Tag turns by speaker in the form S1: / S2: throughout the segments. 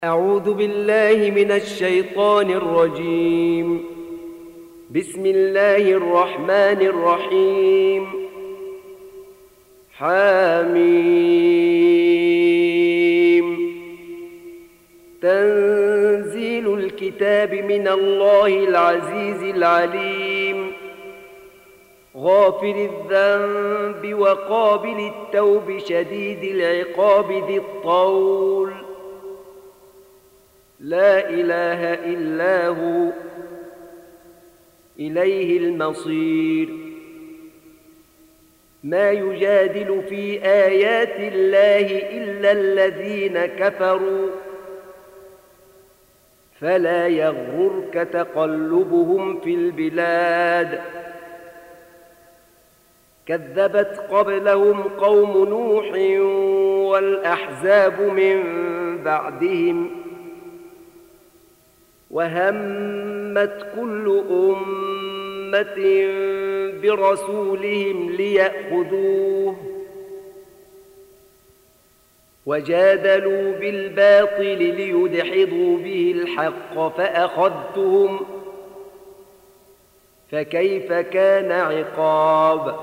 S1: أعوذ بالله من الشيطان الرجيم. بسم الله الرحمن الرحيم. حميم. تنزيل الكتاب من الله العزيز العليم، غافر الذنب وقابل التوب شديد العقاب ذي الطول، لا إله إلا هو، إليه المصير. ما يجادل في آيات الله إلا الذين كفروا، فلا يغررك تقلبهم في البلاد. كذبت قبلهم قوم نوح والأحزاب من بعدهم، وهمت كل أمة برسولهم ليأخذوه، وجادلوا بالباطل ليدحضوا به الحق فأخذتهم، فكيف كان عقاب.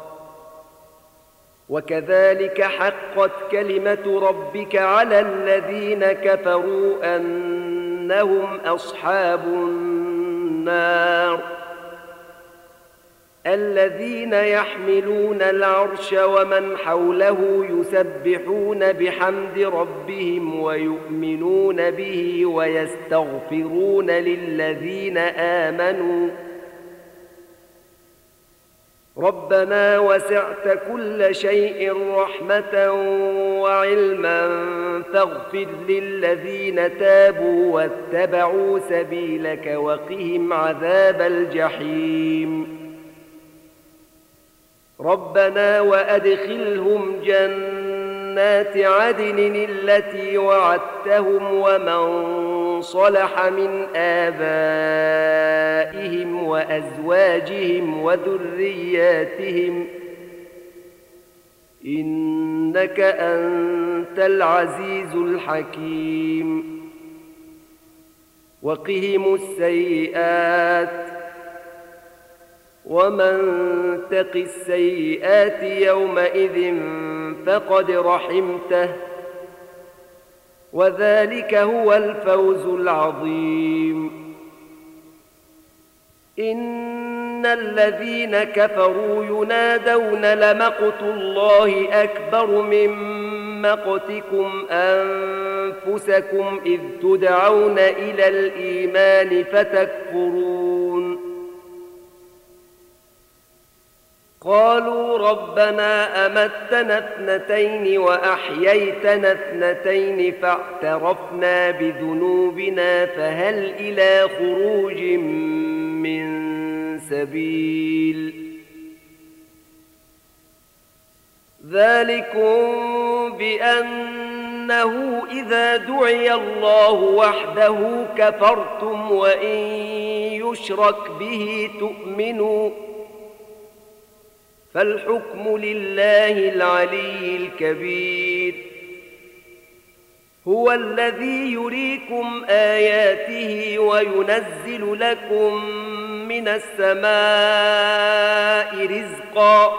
S1: وكذلك حقت كلمة ربك على الذين كفروا أنهم أصحاب النار، الذين يحملون العرش ومن حوله يسبحون بحمد ربهم ويؤمنون به ويستغفرون للذين آمنوا ربنا وسعت كل شيء رحمة وعلما فاغفر للذين تابوا واتبعوا سبيلك وقهم عذاب الجحيم. ربنا وأدخلهم جنات عدن التي وعدتهم ومن صلح من آبائهم وأزواجهم وذرياتهم، إنك أنت العزيز الحكيم. وقهم السيئات، ومن تق السيئات يومئذ فقد رحمته، وذلك هو الفوز العظيم. إن الذين كفروا ينادون لمقت الله أكبر من مقتكم أنفسكم إذ تدعون إلى الإيمان فتكفرون. قالوا ربنا أمتنا اثنتين وأحييتنا اثنتين فاعترفنا بذنوبنا فهل إلى خروج من سبيل. ذلكم بأنه إذا دعي الله وحده كفرتم وإن يشرك به تؤمنوا، فالحكم لله العلي الكبير. هو الذي يريكم آياته وينزل لكم من السماء رزقا،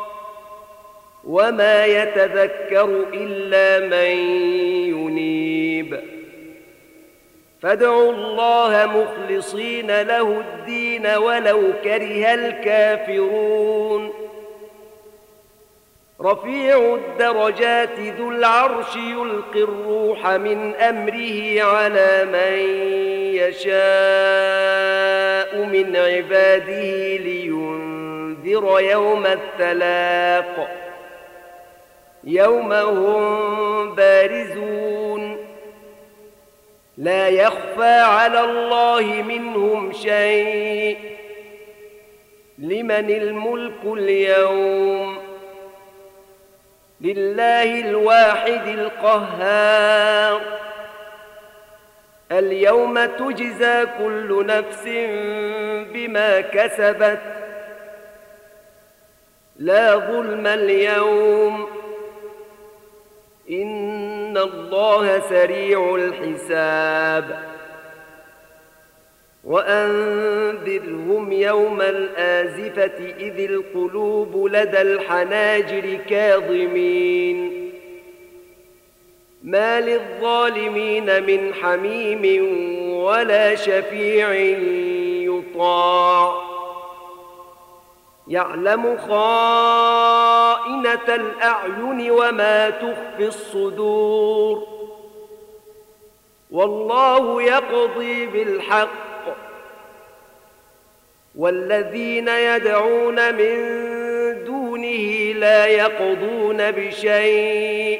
S1: وما يتذكر إلا من ينيب. فادعوا الله مخلصين له الدين ولو كره الكافرون. رفيع الدرجات ذو العرش يلقي الروح من أمره على من يشاء من عباده لينذر يوم التلاق، يوم هم بارزون لا يخفى على الله منهم شيء. لمن الملك اليوم؟ لله الواحد القهار. اليوم تجزى كل نفس بما كسبت، لا ظلم اليوم، إن الله سريع الحساب وأنذرهم يوم الآزفة إذ القلوب لدى الحناجر كاظمين ما للظالمين من حميم ولا شفيع يطاع يعلم خائنة الأعين وما تخفي الصدور والله يقضي بالحق والذين يدعون من دونه لا يقضون بشيء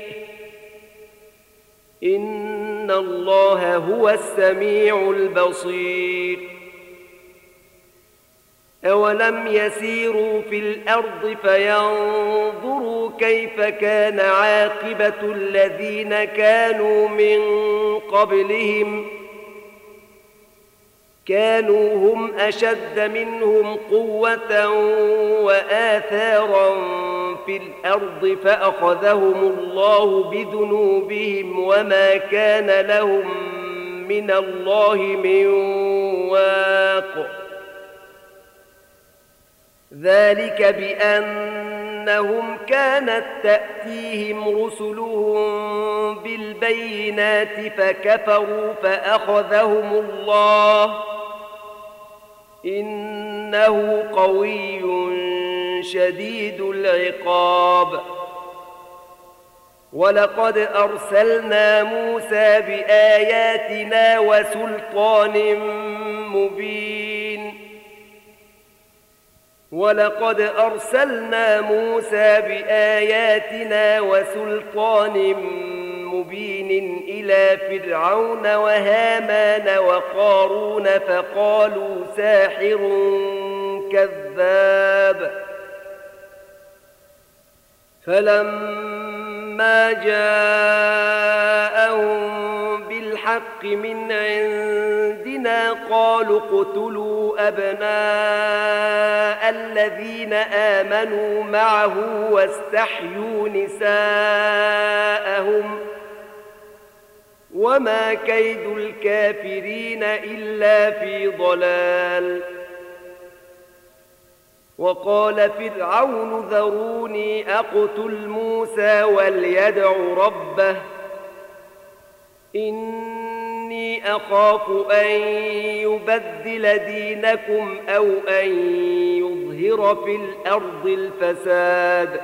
S1: إن الله هو السميع البصير أولم يسيروا في الأرض فينظروا كيف كان عاقبة الذين كانوا من قبلهم كانوا هم أشد منهم قوة وآثارا في الأرض فأخذهم الله بذنوبهم وما كان لهم من الله من واق ذلك بأنهم كانت تأتيهم رسلهم بالبينات فكفروا فأخذهم الله إنه قوي شديد العقاب ولقد أرسلنا موسى بآياتنا وسلطان مبين ولقد أرسلنا موسى بآياتنا وسلطان مبين إلى فرعون وهامان وقارون فقالوا ساحر كذاب فلما جاءهم بالحق من عندنا قالوا اقتلوا أبناء الذين آمنوا معه واستحيوا نساءهم وما كيد الكافرين إلا في ضلال وقال فرعون ذروني أقتل موسى وليدع ربه إني أخاف أن يبدل دينكم أو أن يظهر في الأرض الفساد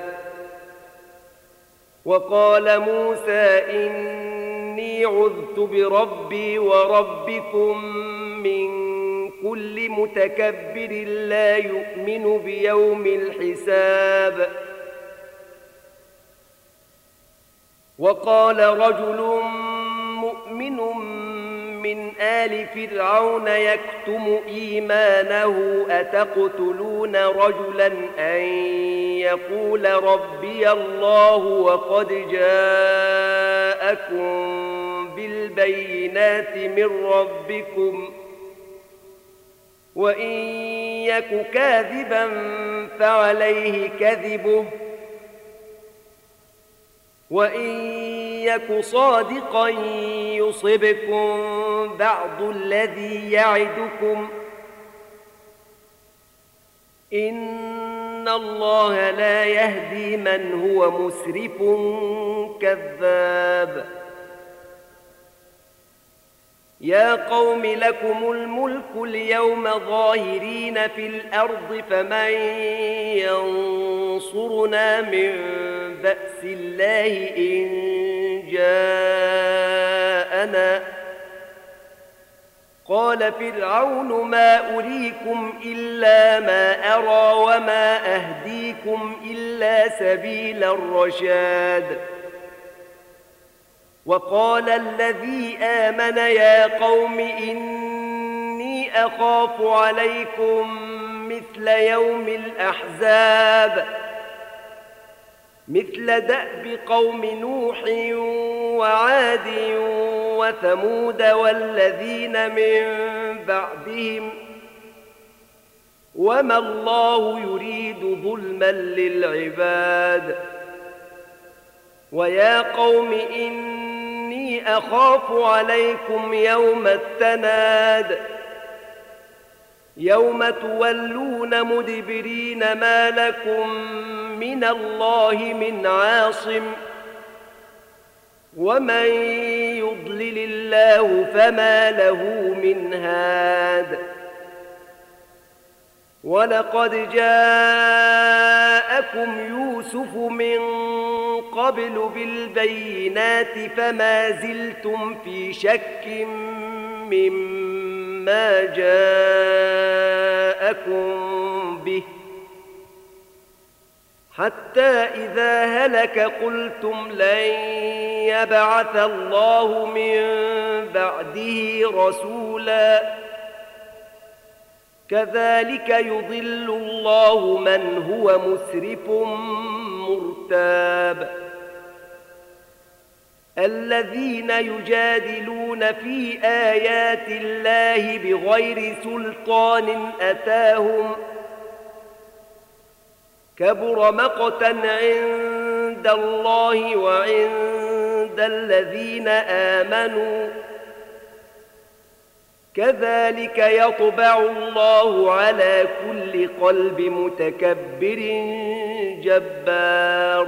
S1: وقال موسى إني عذت بربي وربكم من كل متكبر لا يؤمن بيوم الحساب وقال رجل مؤمن من آل فرعون يكتم إيمانه أتقتلون رجلا أن يقول ربي الله وقد جاءكم بالبينات من ربكم وإن يك كاذبا فعليه كذبه وإن يك صادقا يصبكم بعض الذي يعدكم إن الله لا يهدي من هو مسرف كذاب يا قوم لكم الملك اليوم ظاهرين في الأرض فمن ينصرنا من بأس الله إن جاءنا قال فرعون ما أريكم إلا ما أرى وما أهديكم إلا سبيل الرشاد وقال الذي آمن يا قوم إني أخاف عليكم مثل يوم الأحزاب مثل دأب قوم نوح وعاد وثمود والذين من بعدهم وما الله يريد ظلما للعباد ويا قوم إني إني أخاف عليكم يوم التناد يوم تولون مدبرين ما لكم من الله من عاصم ومن يضلل الله فما له من هاد ولقد جاءكم يوسف من قبل بالبينات فما زلتم في شك مما جاءكم به حتى إذا هلك قلتم لن يبعث الله من بعده رسولا كذلك يضل الله من هو مسرف مرتاب الذين يجادلون في آيات الله بغير سلطان أتاهم كبر مقتا عند الله وعند الذين آمنوا كذلك يطبع الله على كل قلب متكبر جبار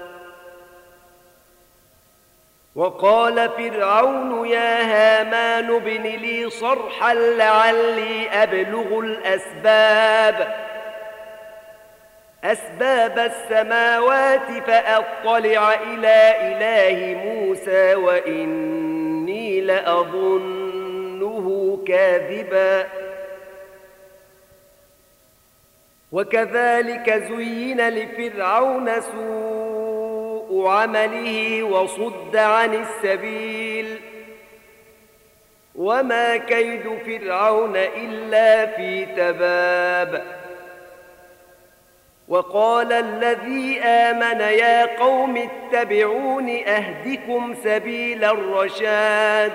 S1: وقال فرعون يا هامان ابن لي صرحا لعلي أبلغ أسباب السماوات فأطلع إلى إله موسى وإني لأظنه كاذبا وكذلك زين لفرعون سوء عمله وصد عن السبيل وما كيد فرعون إلا في تباب وقال الذي آمن يا قوم اتبعون أهدكم سبيل الرشاد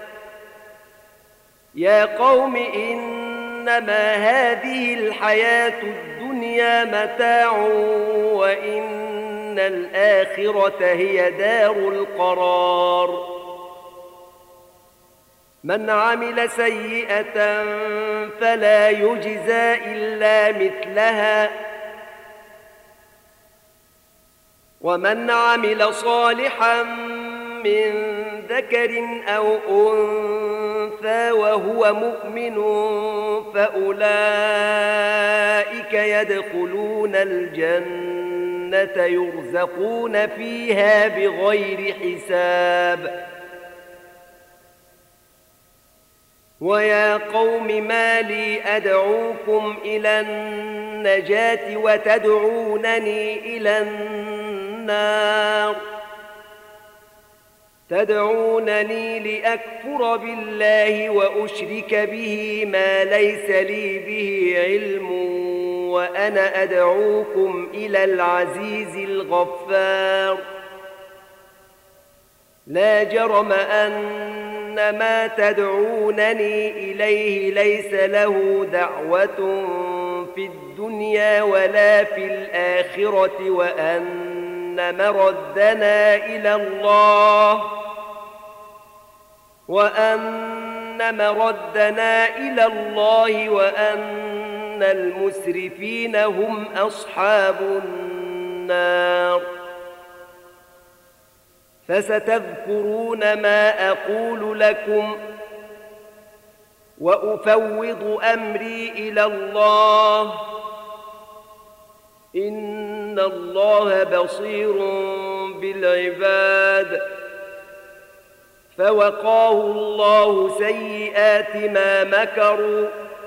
S1: يا قوم إنما هذه الحياة الدنيا متاع وإن الآخرة هي دار القرار من عمل سيئة فلا يجزى إلا مثلها ومن عمل صالحا من ذكر أو أنثى وهو مؤمن فأولئك يدخلون الجنة يرزقون فيها بغير حساب ويا قوم ما لي أدعوكم إلى النجاة وتدعونني إلى النار تدعونني لأكفر بالله وأشرك به ما ليس لي به علم وأنا أدعوكم إلى العزيز الغفار لا جرم أن ما تدعونني إليه ليس له دعوة في الدنيا ولا في الآخرة وأن مردنا إلى الله وأن المسرفين هم أصحاب النار فستذكرون ما أقول لكم وأفوض أمري إلى الله إن الله بصير بالعباد فوقاه الله سيئات ما مكروا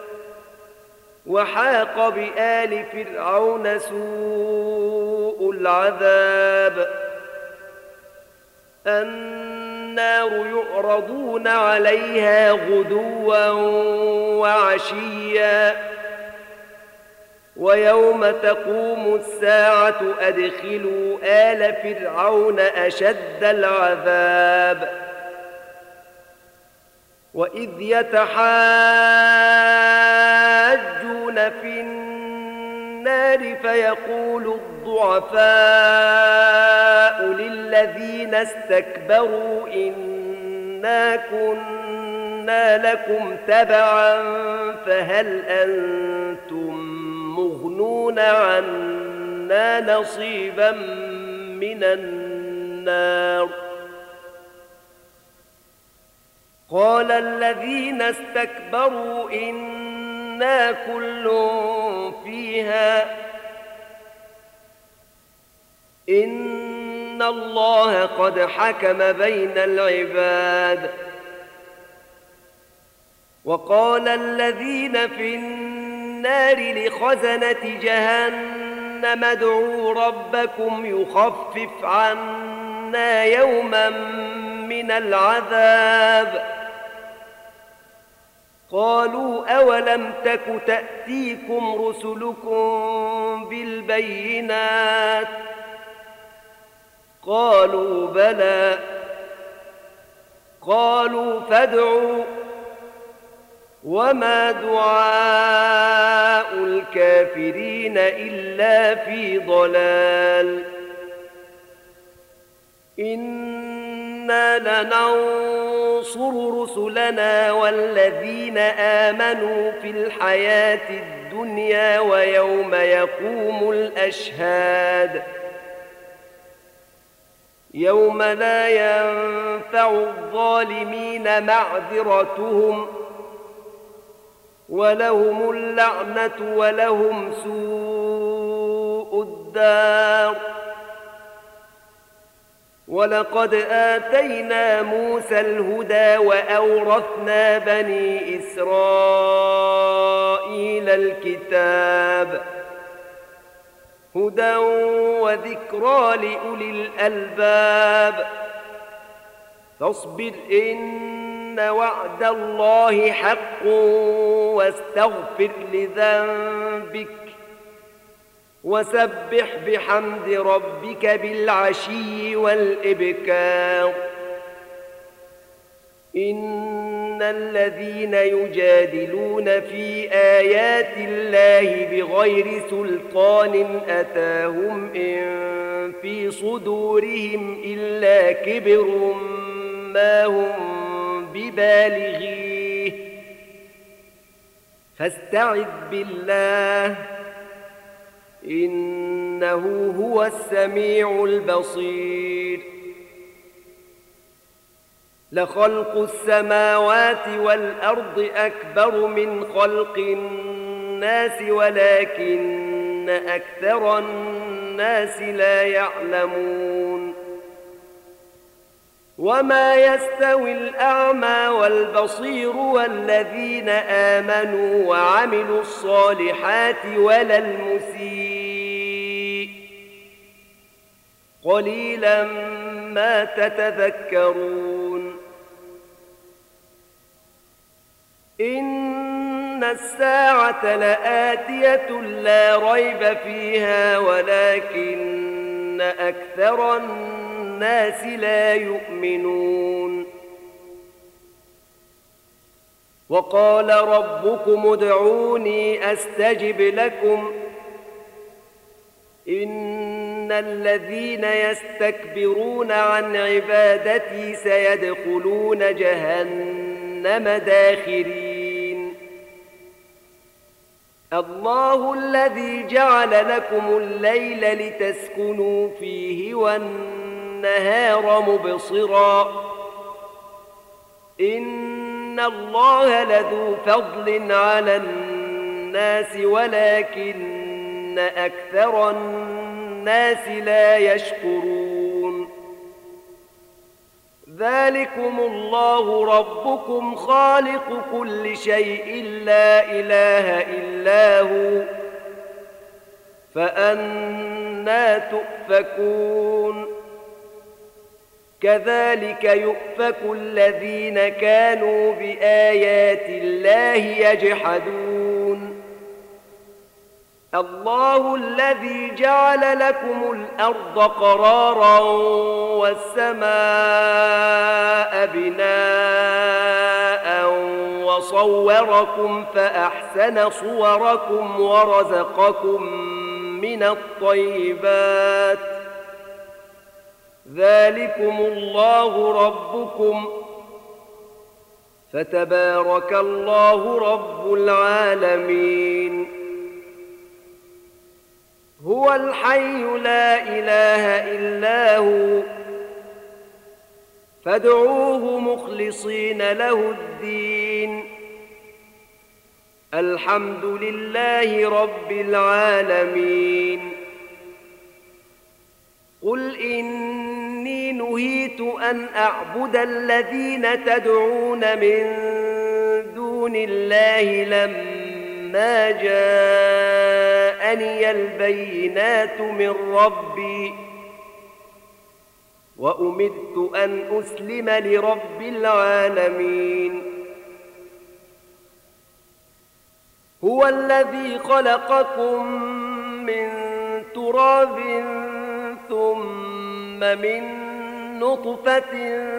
S1: وحاق بآل فرعون سوء العذاب النار يعرضون عليها غدوا وعشيا ويوم تقوم الساعة أدخلوا آل فرعون أشد العذاب وإذ يتحاجون في النار فيقول الضعفاء للذين استكبروا إن إنا كنا لكم تبعا فهل أنتم مغنون عنا نصيبا من النار قال الذين استكبروا إنا كل فيها إن الله قد حكم بين العباد وقال الذين في النار لخزنة جهنم ادعوا ربكم يخفف عنا يوما من العذاب قالوا أولم تك تأتيكم رسلكم بالبينات قالوا بلى قالوا فادعوا وما دعاء الكافرين إلا في ضلال إنا لننصر رسلنا والذين آمنوا في الحياة الدنيا ويوم يقوم الأشهاد يوم لا ينفع الظالمين معذرتهم ولهم اللعنة ولهم سوء الدار ولقد آتينا موسى الهدى وأورثنا بني إسرائيل الكتاب هدى وذكرى لأولي الألباب فاصبر إن وعد الله حق واستغفر لذنبك وسبح بحمد ربك بالعشي والإبكار إن الذين يجادلون في آيات الله بغير سلطان أتاهم إن في صدورهم إلا كبر ما هم ببالغيه فاستعذ بالله إنه هو السميع البصير لخلق السماوات والأرض أكبر من خلق الناس ولكن أكثر الناس لا يعلمون وما يستوي الأعمى والبصير والذين آمنوا وعملوا الصالحات ولا المسيء قليلا ما تتذكرون إن الساعة لآتية لا ريب فيها ولكن أكثر الناس لا يؤمنون وقال ربكم ادعوني أستجب لكم إن الذين يستكبرون عن عبادتي سيدخلون جهنم داخرين الله الذي جعل لكم الليل لتسكنوا فيه والنهار مبصرا إن الله لذو فضل على الناس ولكن أكثر الناس لا يشكرون ذلكم الله ربكم خالق كل شيء لا إله إلا هو فأنى تؤفكون كذلك يؤفك الذين كانوا بآيات الله يجحدون الله الذي جعل لكم الأرض قرارا والسماء بناء وصوركم فأحسن صوركم ورزقكم من الطيبات ذلكم الله ربكم فتبارك الله رب العالمين. هو الحي لا إله إلا هو فادعوه مخلصين له الدين. الحمد لله رب العالمين. قل إني نهيت أن أعبد الذين تدعون من دون الله لما جاءني البينات من ربي وأمرت أن أسلم لرب العالمين. هو الذي خلقكم من تراب ثم من نطفة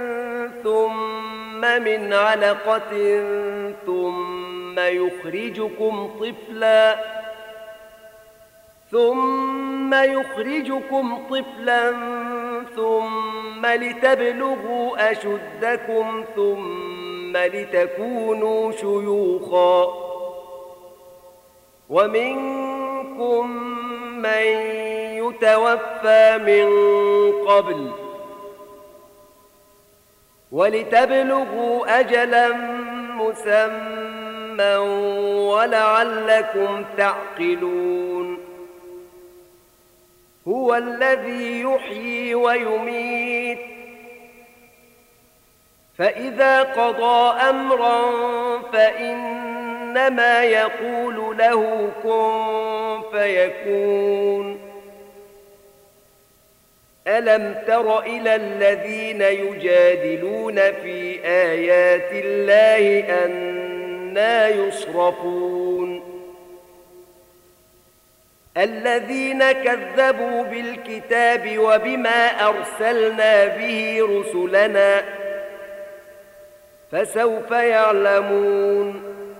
S1: ثم من علقة ثم يخرجكم طفلا ثم لتبلغوا أشدكم ثم لتكونوا شيوخا ومنكم من يتوفى من قبل ولتبلغوا أجلا مسمى ولعلكم تعقلون. هو الذي يحيي ويميت فإذا قضى أمرا فإنما يقول له كن فيكون. ألم تر إلى الذين يجادلون في آيات الله أنى يصرفون. الذين كذبوا بالكتاب وبما أرسلنا به رسلنا فسوف يعلمون.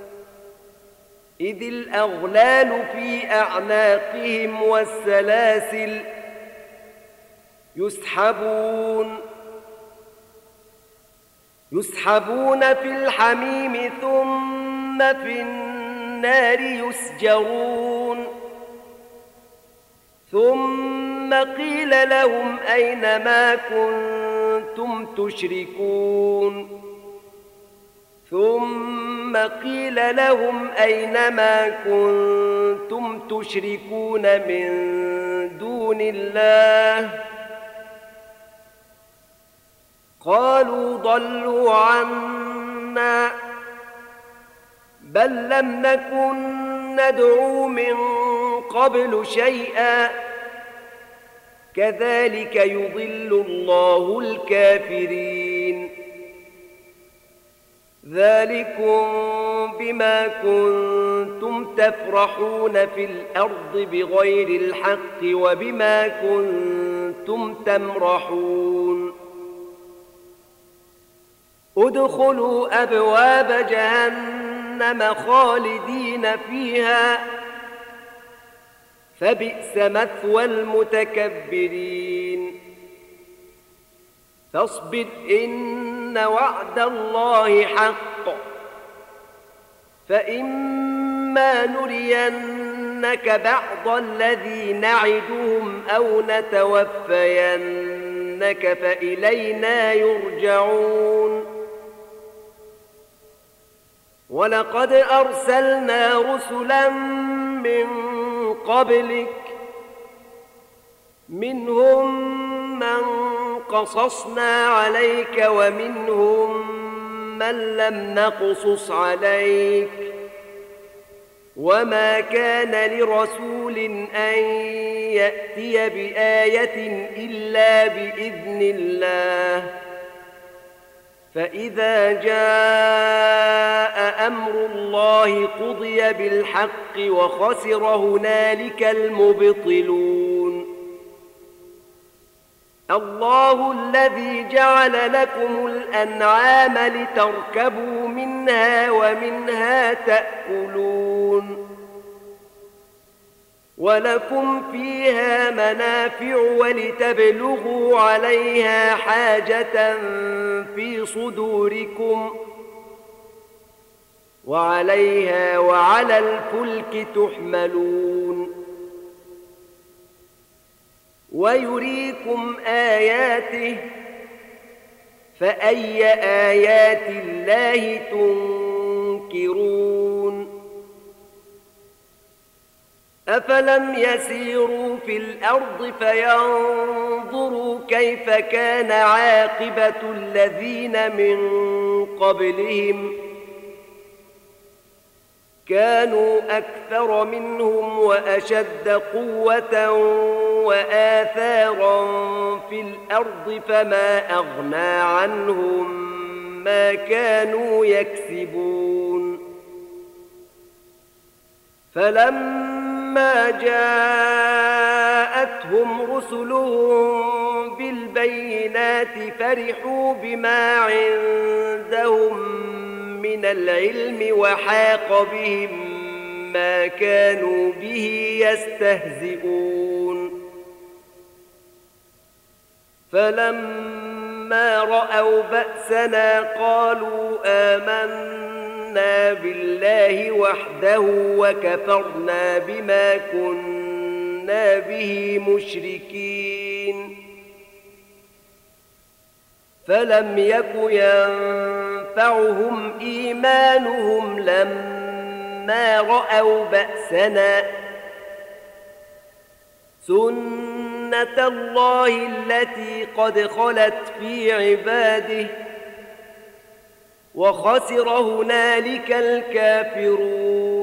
S1: إذ الأغلال في أعناقهم والسلاسل يسحبون في الحميم ثم في النار يسجرون. ثم قيل لهم أين ما كنتم تشركون. ثم قيل لهم أين ما كنتم تشركون من دون الله قالوا ضلوا عنا بل لم نكن ندعو من قبل شيئا كذلك يضل الله الكافرين. ذلكم بما كنتم تفرحون في الأرض بغير الحق وبما كنتم تمرحون. ادخلوا أبواب جهنم خالدين فيها فبئس مثوى المتكبرين. فاصبر إن وعد الله حق فإما نرينك بعض الذي نعدهم أو نتوفينك فإلينا يرجعون. ولقد أرسلنا رسلا من قبلك منهم من قصصنا عليك ومنهم من لم نقصص عليك وما كان لرسول أن يأتي بآية إلا بإذن الله. فإذا جاء أمر الله قضي بالحق وخسر هنالك المبطلون. الله الذي جعل لكم الأنعام لتركبوا منها ومنها تأكلون ولكم فيها منافع ولتبلغوا عليها حاجة في صدوركم وعليها وعلى الفلك تحملون ويريكم آياته فأي آيات الله تنكرون أفلم يسيروا في الأرض فينظروا كيف كان عاقبة الذين من قبلهم كانوا أكثر منهم وأشد قوة وآثارا في الأرض فما أغنى عنهم ما كانوا يكسبون فلما جاءتهم رسلهم بالبينات فرحوا بما عندهم من العلم وحاق بهم ما كانوا به يستهزئون فلما رأوا بأسنا قالوا آمنا بالله وحده وكفرنا بما كنا به مشركين فلم يك ينفعهم إيمانهم لما رأوا بأسنا سنة الله التي قد خلت في عباده وخسر هنالك الكافرون